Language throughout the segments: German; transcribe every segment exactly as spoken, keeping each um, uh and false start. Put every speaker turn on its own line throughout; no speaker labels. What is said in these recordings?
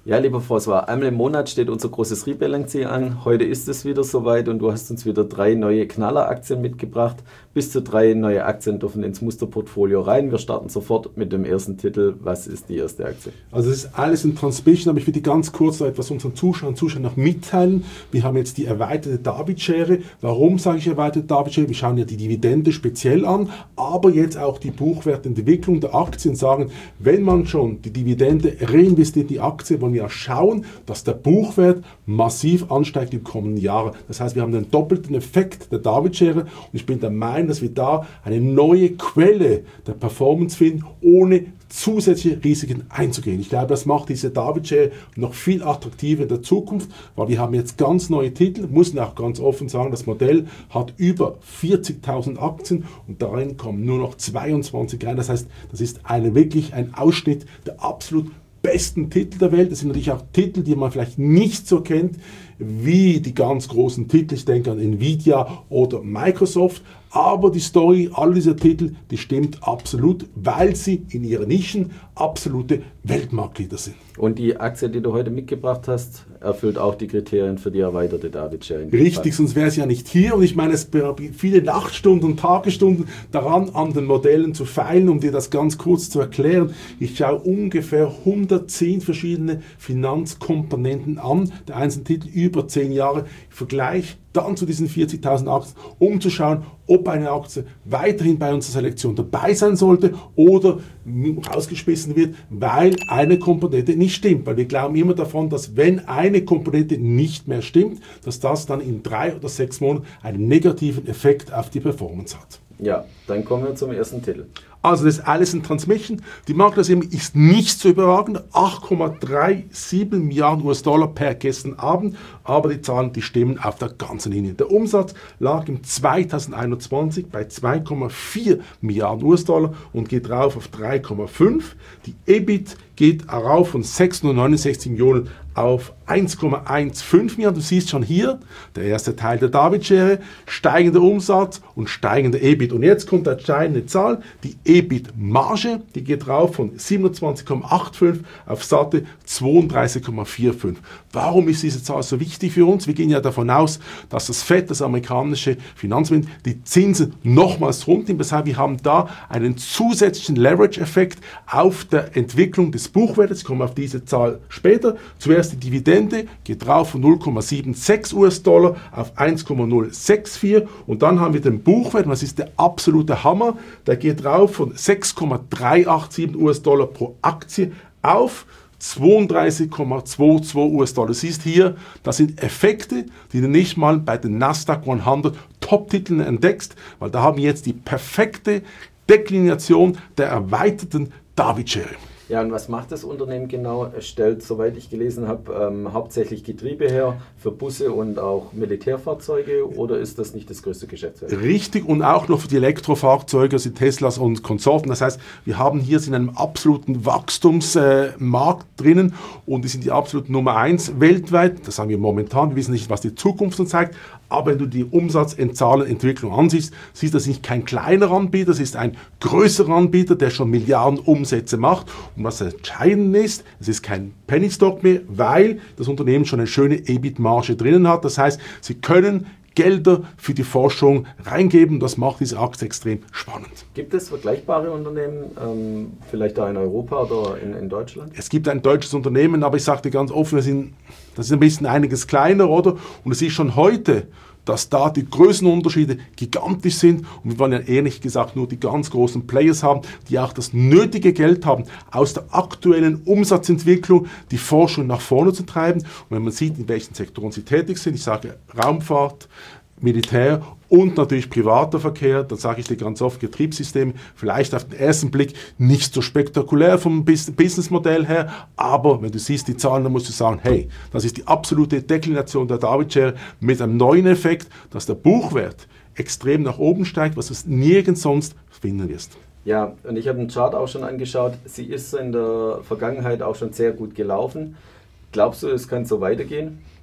Ja, lieber François, einmal im Monat steht unser großes Rebalancing an. Heute ist es wieder soweit und du hast uns wieder drei neue Knalleraktien mitgebracht. Bis zu drei neue Aktien dürfen ins Musterportfolio rein. Wir starten sofort mit dem ersten Titel. Was ist die erste Aktie?
Also es ist alles in Transmission, aber ich würde ganz kurz noch etwas unseren Zuschauern und Zuschauern noch mitteilen. Wir haben jetzt die erweiterte David-Schere. Warum sage ich erweiterte David-Schere? Wir schauen ja die Dividende speziell an, aber jetzt auch die Buchwertentwicklung der Aktien, sagen, wenn man schon die Dividende reinvestiert in die Aktie, wollen wir ja schauen, dass der Buchwert massiv ansteigt in den kommenden Jahren. Das heißt, wir haben den doppelten Effekt der David-Schere und ich bin der Meinung, dass wir da eine neue Quelle der Performance finden, ohne zusätzliche Risiken einzugehen. Ich glaube, das macht diese David-Schere noch viel attraktiver in der Zukunft, weil wir haben jetzt ganz neue Titel, müssen auch ganz offen sagen, das Modell hat über vierzigtausend Aktien und darin kommen nur noch zweiundzwanzig rein. Das heißt, das ist eine, wirklich ein Ausschnitt der absolut besten Titel der Welt. Das sind natürlich auch Titel, die man vielleicht nicht so kennt, wie die ganz großen Titel. Ich denke an Nvidia oder Microsoft. Aber die Story all dieser Titel, die stimmt absolut, weil sie in ihren Nischen absolute Weltmarktleader sind.
Und die Aktie, die du heute mitgebracht hast, erfüllt auch die Kriterien für die erweiterte David-Schere.
Richtig, sonst wäre es ja nicht hier. Und ich meine, es braucht viele Nachtstunden und Tagesstunden daran, an den Modellen zu feilen, um dir das ganz kurz zu erklären. Ich schaue ungefähr hundertzehn verschiedene Finanzkomponenten an, der einzelnen Titel über zehn Jahre. Ich vergleiche dann zu diesen vierzigtausend Aktien, um zu schauen, ob eine Aktie weiterhin bei unserer Selektion dabei sein sollte oder rausgeschmissen wird, weil eine Komponente nicht stimmt. Weil wir glauben immer davon, dass wenn eine Komponente nicht mehr stimmt, dass das dann in drei oder sechs Monaten einen negativen Effekt auf die Performance hat.
Ja, dann kommen wir zum ersten Titel.
Also das ist alles in Transmission. Die Marktkapitalisierung ist nicht so überragend, acht Komma siebenunddreißig Milliarden U S-Dollar per gestern Abend, aber die Zahlen, die stimmen auf der ganzen Linie. Der Umsatz lag im zweitausendeinundzwanzig bei zwei Komma vier Milliarden U S-Dollar und geht rauf auf drei Komma fünf. Die E B I T geht rauf von sechshundertneunundsechzig Millionen auf eins Komma fünfzehn Milliarden. Du siehst schon hier, der erste Teil der David-Schere, steigender Umsatz und steigender E B I T. Und jetzt kommt eine entscheidende Zahl, die E B I T-Marge, die geht rauf von siebenundzwanzig Komma fünfundachtzig auf satte zweiunddreißig Komma fünfundvierzig. Warum ist diese Zahl so wichtig für uns? Wir gehen ja davon aus, dass das Fed, das amerikanische Finanzministerium, die Zinsen nochmals runternimmt. Das heißt, wir haben da einen zusätzlichen Leverage-Effekt auf der Entwicklung des Buchwertes. Ich komme auf diese Zahl später. Zuerst die Dividende geht rauf von null Komma sechsundsiebzig U S-Dollar auf eins Komma null sechs vier und dann haben wir den Buchwert, und das ist der absolute Hammer, der geht rauf von sechs Komma dreihundertsiebenundachtzig U S-Dollar pro Aktie auf zweiunddreißig Komma zweiundzwanzig U S-Dollar. Du siehst hier, das sind Effekte, die du nicht mal bei den Nasdaq hundert Top-Titeln entdeckst, weil da haben wir jetzt die perfekte Deklination der erweiterten David-Schere.
Ja, und was macht das Unternehmen genau? Es stellt, soweit ich gelesen habe, ähm, hauptsächlich Getriebe her für Busse und auch Militärfahrzeuge, oder ist das nicht das größte Geschäftsfeld?
Richtig, und auch noch für die Elektrofahrzeuge, also Teslas und Konsorten. Das heißt, wir haben hier in einem absoluten Wachstumsmarkt äh, drinnen und die sind die absolute Nummer eins weltweit. Das haben wir momentan. Wir wissen nicht, was die Zukunft uns zeigt. Aber wenn du die Umsatzzahlenentwicklung ansiehst, siehst du, das ist kein kleiner Anbieter, das ist ein größerer Anbieter, der schon Milliarden Umsätze macht. Und was entscheidend ist, es ist kein Penny Stock mehr, weil das Unternehmen schon eine schöne E B I T-Marge drinnen hat. Das heißt, sie können Gelder für die Forschung reingeben. Das macht diese Aktie extrem spannend.
Gibt es vergleichbare Unternehmen, ähm, vielleicht da in Europa oder in, in Deutschland?
Es gibt ein deutsches Unternehmen, aber ich sage dir ganz offen, das, sind, das ist ein bisschen einiges kleiner, oder? Und es ist schon heute, dass da die Größenunterschiede gigantisch sind und wir wollen ja ehrlich gesagt nur die ganz großen Players haben, die auch das nötige Geld haben, aus der aktuellen Umsatzentwicklung die Forschung nach vorne zu treiben. Und wenn man sieht, in welchen Sektoren sie tätig sind, ich sage Raumfahrt, Militär und natürlich privater Verkehr, dann sage ich dir ganz oft, Getriebssysteme, vielleicht auf den ersten Blick nicht so spektakulär vom Businessmodell her, aber wenn du siehst die Zahlen, dann musst du sagen, hey, das ist die absolute Deklination der David-Schere mit einem neuen Effekt, dass der Buchwert extrem nach oben steigt, was du nirgends sonst finden wirst.
Ja, und ich habe den Chart auch schon angeschaut, sie ist in der Vergangenheit auch schon sehr gut gelaufen. Glaubst du, es kann so weitergehen?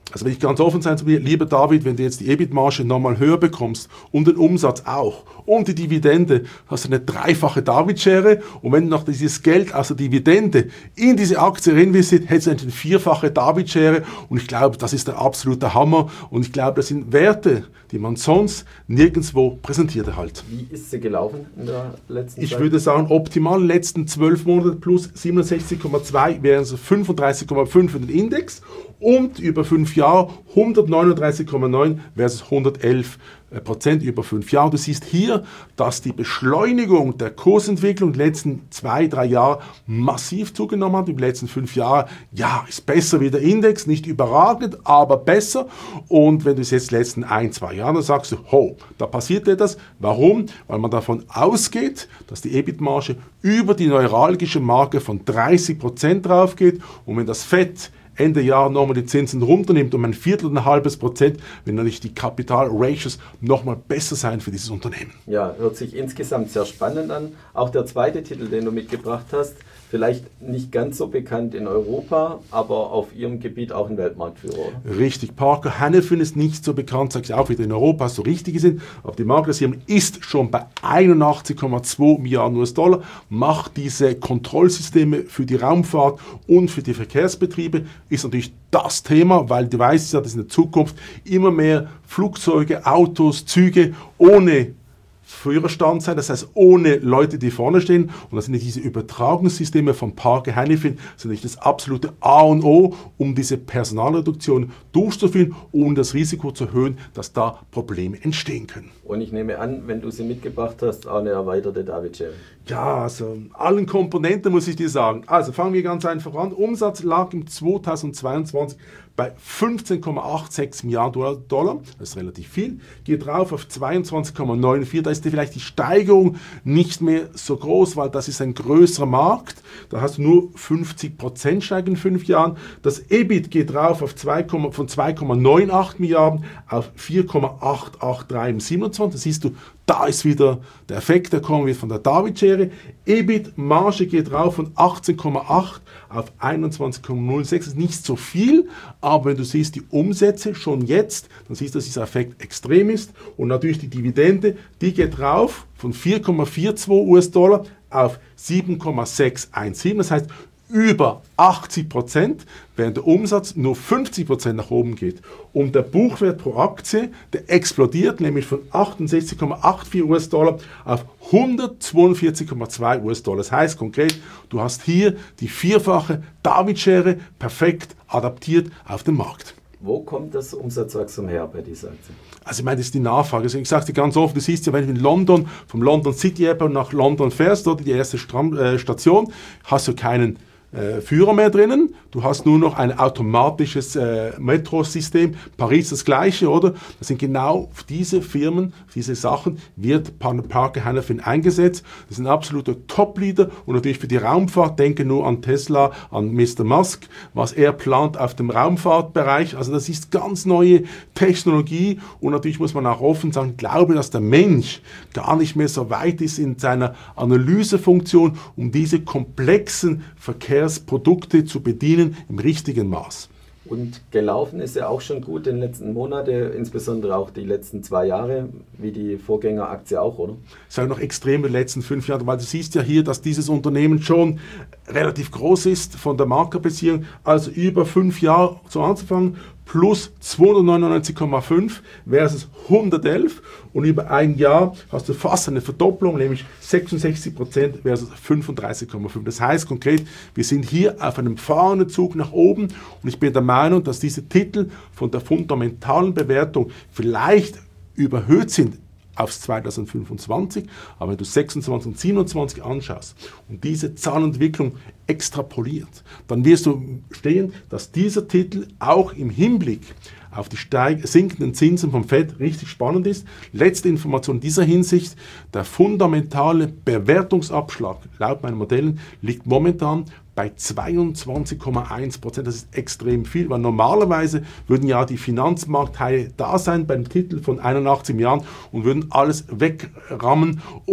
Also wenn ich ganz offen sein zu mir, lieber David, wenn du jetzt die E B I T-Marge nochmal höher bekommst und den Umsatz auch und die Dividende, hast du eine dreifache David-Schere, und wenn du noch dieses Geld aus der Dividende in diese Aktie reinvestiert, hättest du eine vierfache David-Schere, und ich glaube, das ist der absolute Hammer, und ich glaube, das sind Werte, die man sonst nirgendwo präsentiert halt.
Wie ist sie gelaufen in der letzten Zeit?
Ich würde sagen, optimal letzten zwölf Monate plus siebenundsechzig Komma zwei wären es fünfunddreißig Komma fünf für den Index, und über fünf Jahre hundertneununddreißig Komma neun versus hundertelf Prozent über fünf Jahre. Du siehst hier, dass die Beschleunigung der Kursentwicklung in den letzten zwei, drei Jahren massiv zugenommen hat. In den letzten fünf Jahren, ja, ist besser wie der Index, nicht überragend, aber besser. Und wenn du es jetzt in den letzten ein, zwei Jahren, dann sagst du, ho, da passiert etwas. Warum? Weil man davon ausgeht, dass die E B I T-Marge über die neuralgische Marke von dreißig Prozent drauf geht, und wenn das Fett Ende Jahr nochmal die Zinsen runternimmt um ein Viertel und ein halbes Prozent, wenn natürlich die Kapital-Ratios nochmal besser sein für dieses Unternehmen.
Ja, hört sich insgesamt sehr spannend an. Auch der zweite Titel, den du mitgebracht hast, vielleicht nicht ganz so bekannt in Europa, aber auf ihrem Gebiet auch ein Weltmarktführer, oder?
Richtig, Parker Hannifin ist nicht so bekannt, sage ich auch wieder in Europa, so richtig sind, aber die Marktklassierung ist schon bei einundachtzig Komma zwei Milliarden U S Dollar, macht diese Kontrollsysteme für die Raumfahrt und für die Verkehrsbetriebe, ist natürlich das Thema, weil du weißt ja, dass in der Zukunft immer mehr Flugzeuge, Autos, Züge ohne Führerstand sein, das heißt ohne Leute, die vorne stehen, und das sind diese Übertragungssysteme von Parker Hannifin, sind nicht das absolute A und O, um diese Personalreduktion durchzuführen und das Risiko zu erhöhen, dass da Probleme entstehen können.
Und ich nehme an, wenn du sie mitgebracht hast, auch eine erweiterte David-Schere.
Ja, also allen Komponenten muss ich dir sagen. Also fangen wir ganz einfach an. Umsatz lag im zweitausendzweiundzwanzig bei fünfzehn Komma sechsundachtzig Milliarden Dollar, das ist relativ viel, geht rauf auf zweiundzwanzig Komma vierundneunzig, da ist vielleicht die Steigerung nicht mehr so groß, weil das ist ein größerer Markt, da hast du nur fünfzig Prozent Steigerung in fünf Jahren, das E B I T geht rauf auf zwei, von zwei Komma achtzig Milliarden auf vier Komma achthundertdreiundachtzig im siebenundzwanzig, da siehst du, da ist wieder der Effekt, der kommt wieder von der David-Schere. E B I T-Marge geht rauf von achtzehn Komma acht auf einundzwanzig Komma null sechs. Das ist nicht so viel, aber wenn du siehst die Umsätze schon jetzt, dann siehst du, dass dieser Effekt extrem ist. Und natürlich die Dividende, die geht rauf von vier Komma zweiundvierzig U S Dollar auf sieben Komma sechshundertsiebzehn. Das heißt, über achtzig Prozent, während der Umsatz nur fünfzig Prozent nach oben geht. Und der Buchwert pro Aktie, der explodiert, nämlich von achtundsechzig Komma vierundachtzig U S Dollar auf hundertzweiundvierzig Komma zwei U S Dollar. Das heißt konkret, du hast hier die vierfache David-Schere perfekt adaptiert auf den Markt.
Wo kommt das Umsatzwachstum her bei dieser Aktie?
Also ich meine, das ist die Nachfrage. Also ich sage dir ganz offen, du siehst ja, wenn du in London, vom London City Airport nach London fährst, oder die erste Stram- äh, Station, hast du keinen äh, Führer mehr drinnen. Du hast nur noch ein automatisches äh, Metrosystem. Paris das gleiche, oder? Das sind genau diese Firmen, diese Sachen, wird Parker Hannifin eingesetzt. Das sind absolute Top-Leader, und natürlich für die Raumfahrt, denke nur an Tesla, an Mister Musk, was er plant auf dem Raumfahrtbereich. Also das ist ganz neue Technologie, und natürlich muss man auch offen sagen, ich glaube, dass der Mensch gar nicht mehr so weit ist in seiner Analysefunktion, um diese komplexen Verkehrsprodukte zu bedienen im richtigen Maß.
Und gelaufen ist ja auch schon gut in den letzten Monaten, insbesondere auch die letzten zwei Jahre, wie die Vorgängeraktie auch, oder?
Das ist auch noch extrem in den letzten fünf Jahren, weil du siehst ja hier, dass dieses Unternehmen schon relativ groß ist von der Marktkapitalisierung, also über fünf Jahre zu anzufangen, plus zweihundertneunundneunzig Komma fünf versus hundertelf, und über ein Jahr hast du fast eine Verdopplung, nämlich sechsundsechzig Prozent versus fünfunddreißig Komma fünf. Das heißt konkret, wir sind hier auf einem fahrenden Zug nach oben, und ich bin der Meinung, dass diese Titel von der fundamentalen Bewertung vielleicht überhöht sind auf zweitausendfünfundzwanzig, aber wenn du sechsundzwanzig und siebenundzwanzig anschaust und diese Zahlenentwicklung extrapoliert, dann wirst du sehen, dass dieser Titel auch im Hinblick auf die steig- sinkenden Zinsen vom Fed richtig spannend ist. Letzte Information in dieser Hinsicht, der fundamentale Bewertungsabschlag laut meinen Modellen liegt momentan bei zweiundzwanzig Komma eins Prozent. Das ist extrem viel, weil normalerweise würden ja die Finanzmarktteile da sein beim Titel von einundachtzig Milliarden und würden alles wegrammen, um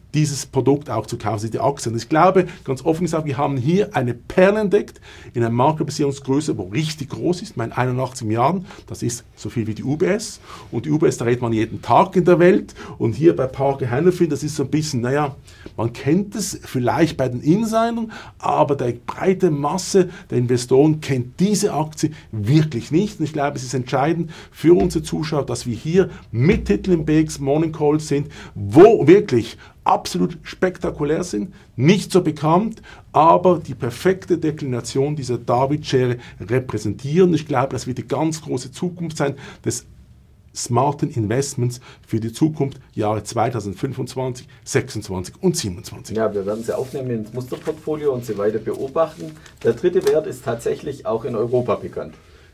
dieses Produkt auch zu kaufen, die Aktien. Und ich glaube, ganz offen gesagt, wir haben hier eine Perle entdeckt in einer Marktkapitalisierungsgröße, wo richtig groß ist, mein einundachtzig Milliarden, das ist so viel wie die U B S. Und die U B S, da redet man jeden Tag in der Welt. Und hier bei Parker Hannifin, das ist so ein bisschen, naja, man kennt es vielleicht bei den Insidern, aber die breite Masse der Investoren kennt diese Aktie wirklich nicht. Und ich glaube, es ist entscheidend für unsere Zuschauer, dass wir hier mit Titeln im B X Morning Call sind, wo wirklich absolut spektakulär sind, nicht so bekannt, aber die perfekte Deklination dieser David-Schere repräsentieren. Ich glaube, das wird die ganz große Zukunft sein des smarten Investments für die Zukunft, Jahre zweitausendfünfundzwanzig, sechsundzwanzig und siebenundzwanzig.
Ja, wir werden sie aufnehmen ins Musterportfolio und sie weiter beobachten. Der dritte Wert ist tatsächlich auch in Europa bekannt.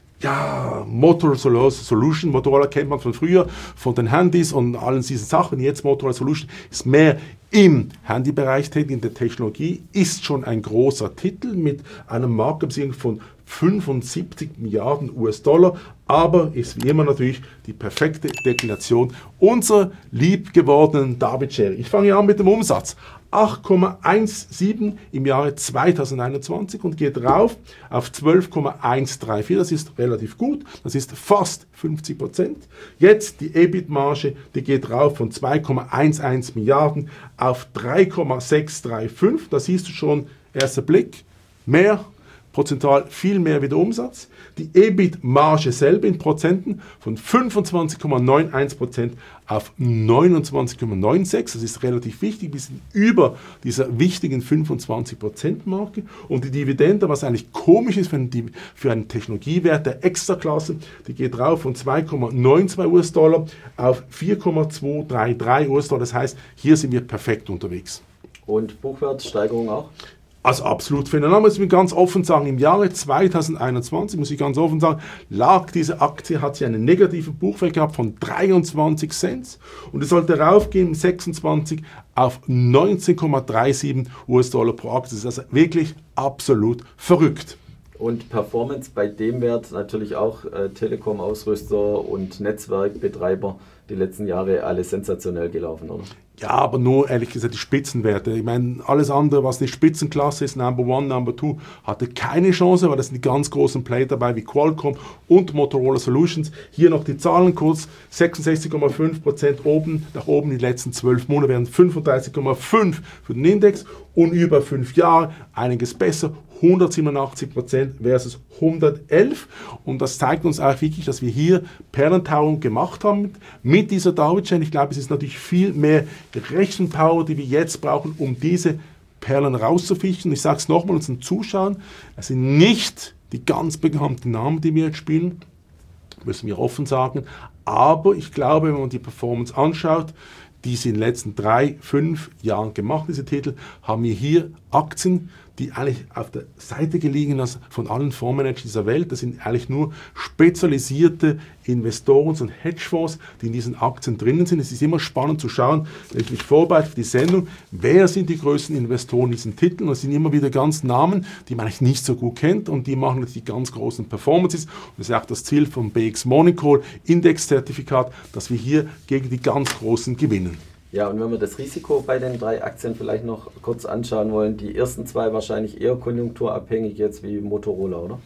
Ja, Motorola Solution, Motorola kennt man von früher, von den Handys und allen diesen Sachen. Jetzt Motorola Solution ist mehr im Handybereich tätig, in der Technologie, ist schon ein großer Titel mit einem Marktkapitalisierung von fünfundsiebzig Milliarden U S-Dollar, aber ist wie immer natürlich die perfekte Deklination unserer liebgewordenen David-Schere. Ich fange an mit dem Umsatz. acht Komma siebzehn im Jahre zweitausendeinundzwanzig und geht rauf auf zwölf Komma hundertvierunddreißig. Das ist relativ gut, das ist fast fünfzig Prozent. Jetzt die E B I T-Marge, die geht rauf von zwei Komma elf Milliarden auf drei Komma sechshunderfünfunddreißig. Da siehst du schon, erster Blick, mehr, prozentual viel mehr wie der Umsatz. Die E B I T-Marge selber in Prozenten von fünfundzwanzig Komma einundneunzig Prozent auf neunundzwanzig Komma sechsundneunzig. Das ist relativ wichtig. Wir sind über dieser wichtigen fünfundzwanzig Prozent Marke. Und die Dividende, was eigentlich komisch ist für einen, für einen Technologiewert der Extraklasse, die geht rauf von zwei Komma zweiundneunzig U S-Dollar auf vier Komma zweihundertdreiunddreißig U S-Dollar. Das heißt, hier sind wir perfekt unterwegs.
Und Buchwertsteigerung auch?
Also absolut phänomenal, muss ich ganz offen sagen, im Jahre zweitausendeinundzwanzig, muss ich ganz offen sagen, lag diese Aktie, hat sie einen negativen Buchwert gehabt von dreiundzwanzig Cent und es sollte raufgehen im sechsundzwanzig auf neunzehn Komma siebenunddreißig U S-Dollar pro Aktie. Das ist also wirklich absolut verrückt.
Und Performance bei dem Wert natürlich auch äh, Telekom-Ausrüster und Netzwerkbetreiber die letzten Jahre alle sensationell gelaufen, oder?
Ja, aber nur, ehrlich gesagt, die Spitzenwerte. Ich meine, alles andere, was nicht Spitzenklasse ist, Number One, Number Two, hatte keine Chance, weil das sind die ganz großen Player dabei, wie Qualcomm und Motorola Solutions. Hier noch die Zahlen kurz, sechsundsechzig Komma fünf Prozent oben, nach oben die letzten zwölf Monate wären fünfunddreißig Komma fünf für den Index und über fünf Jahre einiges besser, hundertsiebenundachtzig Prozent versus hundertelf. Und das zeigt uns auch wirklich, dass wir hier Perlentauung gemacht haben mit dieser David-Schere. Ich glaube, es ist natürlich viel mehr Rechenpower, die wir jetzt brauchen, um diese Perlen rauszufischen. Ich sage es nochmal unseren Zuschauern, es sind nicht die ganz bekannten Namen, die wir jetzt spielen, müssen wir offen sagen. Aber ich glaube, wenn man die Performance anschaut, die sie in den letzten drei, fünf Jahren gemacht, diese Titel, haben wir hier Aktien, die eigentlich auf der Seite gelegen sind von allen Fondsmanagern dieser Welt. Das sind eigentlich nur spezialisierte Investoren und Hedgefonds, die in diesen Aktien drinnen sind. Es ist immer spannend zu schauen, wenn ich mich vorbereite für die Sendung, wer sind die größten Investoren in diesen Titeln. Das sind immer wieder ganz Namen, die man eigentlich nicht so gut kennt und die machen natürlich die ganz großen Performances. Und das ist auch das Ziel vom B X Morning Call Index-Zertifikat, dass wir hier gegen die ganz Großen gewinnen.
Ja, und wenn wir das Risiko bei den drei Aktien vielleicht noch kurz anschauen wollen, die ersten zwei wahrscheinlich eher konjunkturabhängig jetzt wie Motorola, oder?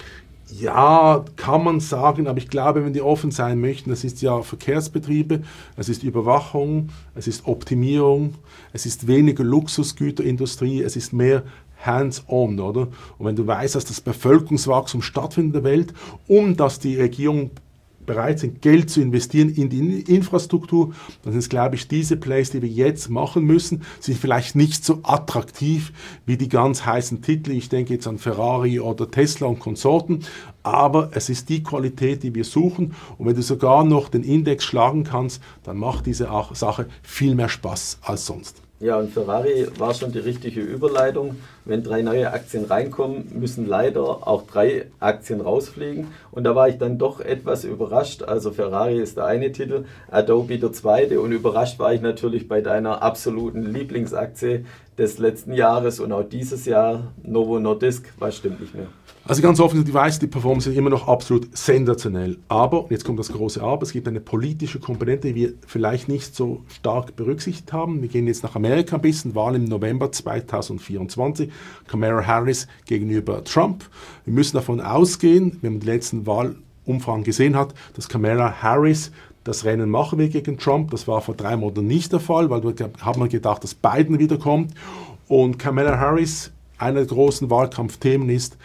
Ja, kann man sagen, aber ich glaube, wenn die offen sein möchten, das ist ja Verkehrsbetriebe, es ist Überwachung, es ist Optimierung, es ist weniger Luxusgüterindustrie, es ist mehr hands-on, oder? Und wenn du weißt, dass das Bevölkerungswachstum stattfindet in der Welt und dass die Regierung bereit sind, Geld zu investieren in die Infrastruktur, dann sind es, glaube ich, diese Plays, die wir jetzt machen müssen, sind vielleicht nicht so attraktiv wie die ganz heißen Titel. Ich denke jetzt an Ferrari oder Tesla und Konsorten, aber es ist die Qualität, die wir suchen. Und wenn du sogar noch den Index schlagen kannst, dann macht diese Sache viel mehr Spaß als sonst.
Ja, und Ferrari war schon die richtige Überleitung. Wenn drei neue Aktien reinkommen, müssen leider auch drei Aktien rausfliegen. Und da war ich dann doch etwas überrascht. Also Ferrari ist der eine Titel, Adobe der zweite. Und überrascht war ich natürlich bei deiner absoluten Lieblingsaktie, des letzten Jahres und auch dieses Jahr. Novo Nordisk, was stimmt nicht mehr?
Also ganz offen, ich weiß, die Performance ist immer noch absolut sensationell. Aber, jetzt kommt das große Aber, es gibt eine politische Komponente, die wir vielleicht nicht so stark berücksichtigt haben. Wir gehen jetzt nach Amerika ein bisschen, Wahl im November zweitausendvierundzwanzig, Kamala Harris gegenüber Trump. Wir müssen davon ausgehen, wenn man die letzten Wahlumfragen gesehen hat, dass Kamala Harris das Rennen machen will gegen Trump. Das war vor drei Monaten nicht der Fall, weil da hat man gedacht, dass Biden wiederkommt. Und Kamala Harris, einer der großen Wahlkampfthemen ist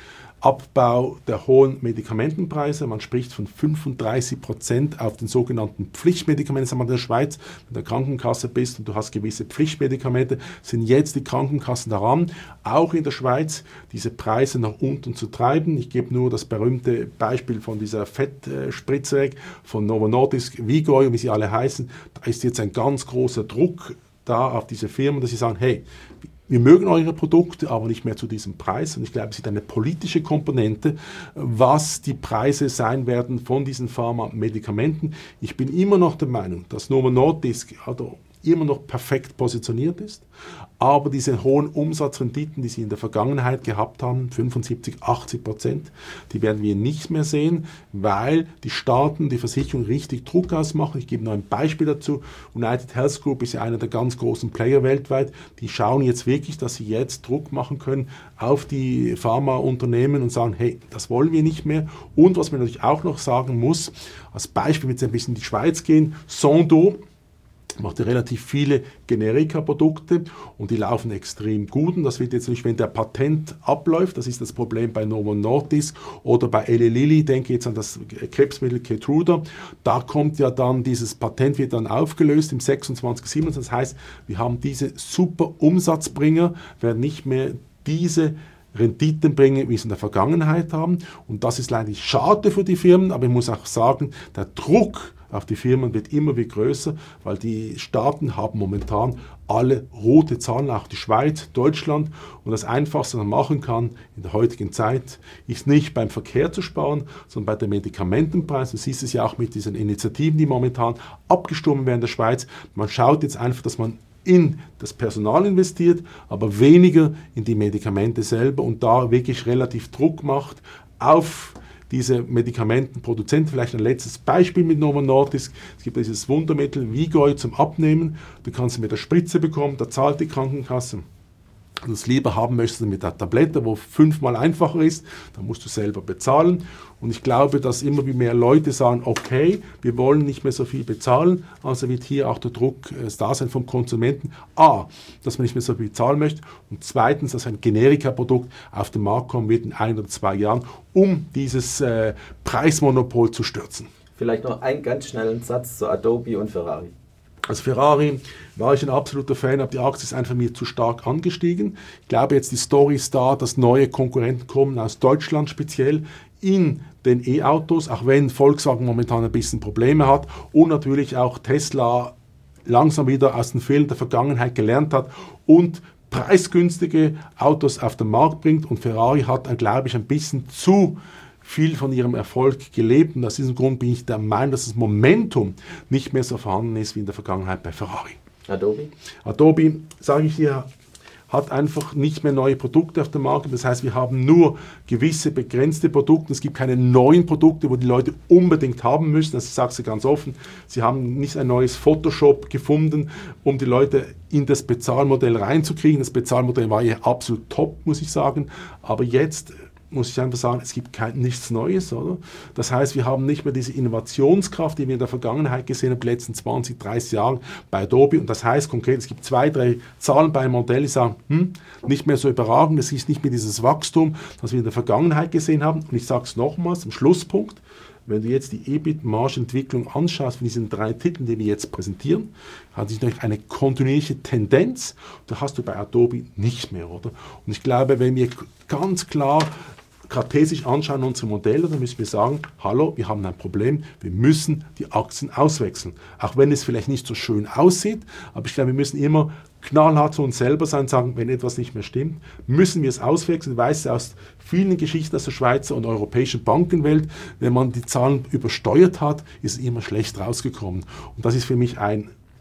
Abbau der hohen Medikamentenpreise. Man spricht von fünfunddreißig Prozent auf den sogenannten Pflichtmedikamenten. Sagen wir in der Schweiz, wenn du in der Krankenkasse bist und du hast gewisse Pflichtmedikamente, sind jetzt die Krankenkassen daran, auch in der Schweiz diese Preise nach unten zu treiben. Ich gebe nur das berühmte Beispiel von dieser Fettspritze von Novo Nordisk, Wegovy, wie sie alle heißen. Da ist jetzt ein ganz großer Druck da auf diese Firmen, dass sie sagen, hey, wir mögen eure Produkte, aber nicht mehr zu diesem Preis. Und ich glaube, es ist eine politische Komponente, was die Preise sein werden von diesen Pharma-Medikamenten. Ich bin immer noch der Meinung, dass Novo Nordisk also immer noch perfekt positioniert ist, aber diese hohen Umsatzrenditen, die sie in der Vergangenheit gehabt haben, fünfundsiebzig, achtzig Prozent, die werden wir nicht mehr sehen, weil die Staaten, die Versicherung richtig Druck ausmachen. Ich gebe noch ein Beispiel dazu. United Health Group ist ja einer der ganz großen Player weltweit. Die schauen jetzt wirklich, dass sie jetzt Druck machen können auf die Pharmaunternehmen und sagen, hey, das wollen wir nicht mehr. Und was man natürlich auch noch sagen muss, als Beispiel, wenn wir jetzt ein bisschen in die Schweiz gehen, Sandoz macht ja relativ viele Generika-Produkte und die laufen extrem gut. Und das wird jetzt nicht, wenn der Patent abläuft, das ist das Problem bei Novo Nordisk oder bei Eli Lilly, denke jetzt an das Krebsmittel Keytruda, da kommt ja dann, dieses Patent wird dann aufgelöst im sechsundzwanzig, siebenundzwanzig, das heißt, wir haben diese super Umsatzbringer, werden nicht mehr diese Renditen bringen, wie sie in der Vergangenheit haben. Und das ist leider schade für die Firmen, aber ich muss auch sagen, der Druck auf die Firmen wird immer wie größer, weil die Staaten haben momentan alle rote Zahlen, auch die Schweiz, Deutschland. Und das Einfachste, was man machen kann in der heutigen Zeit, ist nicht beim Verkehr zu sparen, sondern bei den Medikamentenpreisen. Du siehst es ja auch mit diesen Initiativen, die momentan abgestimmt werden in der Schweiz. Man schaut jetzt einfach, dass man in das Personal investiert, aber weniger in die Medikamente selber und da wirklich relativ Druck macht auf diese Medikamentenproduzenten. Vielleicht ein letztes Beispiel mit Novo Nordisk. Es gibt dieses Wundermittel Wegovy zum Abnehmen. Du kannst es mit der Spritze bekommen, da zahlt die Krankenkasse. Wenn du es lieber haben möchtest mit der Tablette, wo fünfmal einfacher ist, dann musst du selber bezahlen. Und ich glaube, dass immer mehr Leute sagen, okay, wir wollen nicht mehr so viel bezahlen, also wird hier auch der Druck äh, da sein vom Konsumenten. A, dass man nicht mehr so viel zahlen möchte und zweitens, dass ein Generika-Produkt auf den Markt kommen wird in ein oder zwei Jahren, um dieses äh, Preismonopol zu stürzen.
Vielleicht noch einen ganz schnellen Satz zu Adobe und Ferrari.
Also Ferrari war ich ein absoluter Fan, aber die Aktie ist einfach mir zu stark angestiegen. Ich glaube jetzt, die Story ist da, dass neue Konkurrenten kommen, aus Deutschland speziell, in den E-Autos, auch wenn Volkswagen momentan ein bisschen Probleme hat und natürlich auch Tesla langsam wieder aus den Fehlern der Vergangenheit gelernt hat und preisgünstige Autos auf den Markt bringt. Und Ferrari hat, glaube ich, ein bisschen zu viel von ihrem Erfolg gelebt und aus diesem Grund bin ich der Meinung, dass das Momentum nicht mehr so vorhanden ist wie in der Vergangenheit bei Ferrari.
Adobe?
Adobe, sage ich dir, hat einfach nicht mehr neue Produkte auf dem Markt. Das heißt, wir haben nur gewisse begrenzte Produkte. Es gibt keine neuen Produkte, wo die Leute unbedingt haben müssen. Also ich sage es ganz offen, sie haben nicht ein neues Photoshop gefunden, um die Leute in das Bezahlmodell reinzukriegen. Das Bezahlmodell war ja absolut top, muss ich sagen. Aber jetzt muss ich einfach sagen, es gibt kein, nichts Neues, oder? Das heißt, wir haben nicht mehr diese Innovationskraft, die wir in der Vergangenheit gesehen haben, die letzten zwanzig, dreißig Jahren bei Adobe. Und das heißt konkret, es gibt zwei, drei Zahlen bei einem Modell, die sagen, hm, nicht mehr so überragend, es ist nicht mehr dieses Wachstum, das wir in der Vergangenheit gesehen haben. Und ich sage es nochmals, im Schlusspunkt, wenn du jetzt die E B I T-Margenentwicklung anschaust von diesen drei Titeln, die wir jetzt präsentieren, hat sich natürlich eine kontinuierliche Tendenz. Da hast du bei Adobe nicht mehr, oder? Und ich glaube, wenn wir ganz klar kartesisch anschauen unsere Modelle, dann müssen wir sagen, hallo, wir haben ein Problem, wir müssen die Aktien auswechseln. Auch wenn es vielleicht nicht so schön aussieht, aber ich glaube, wir müssen immer knallhart zu uns selber sein und sagen, wenn etwas nicht mehr stimmt, müssen wir es auswechseln. Ich weiß aus vielen Geschichten aus der Schweizer und europäischen Bankenwelt, wenn man die Zahlen übersteuert hat, ist es immer schlecht rausgekommen. Und das ist für mich ein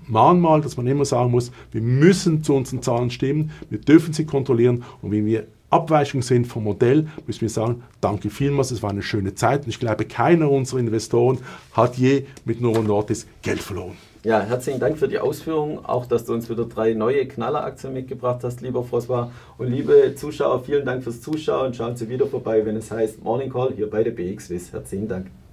Mahnmal, dass man immer sagen muss, wir müssen zu unseren Zahlen stimmen, wir dürfen sie kontrollieren und wenn wir Abweichungen sehen vom Modell, müssen wir sagen, danke vielmals, es war eine schöne Zeit und ich glaube, keiner unserer Investoren hat je mit Novo Nordisk Geld verloren.
Ja, herzlichen Dank für die Ausführungen, auch dass du uns wieder drei neue Knalleraktien mitgebracht hast, lieber François. Und liebe Zuschauer, vielen Dank fürs Zuschauen. Schauen Sie wieder vorbei, wenn es heißt Morning Call hier bei der B X Swiss. Herzlichen Dank.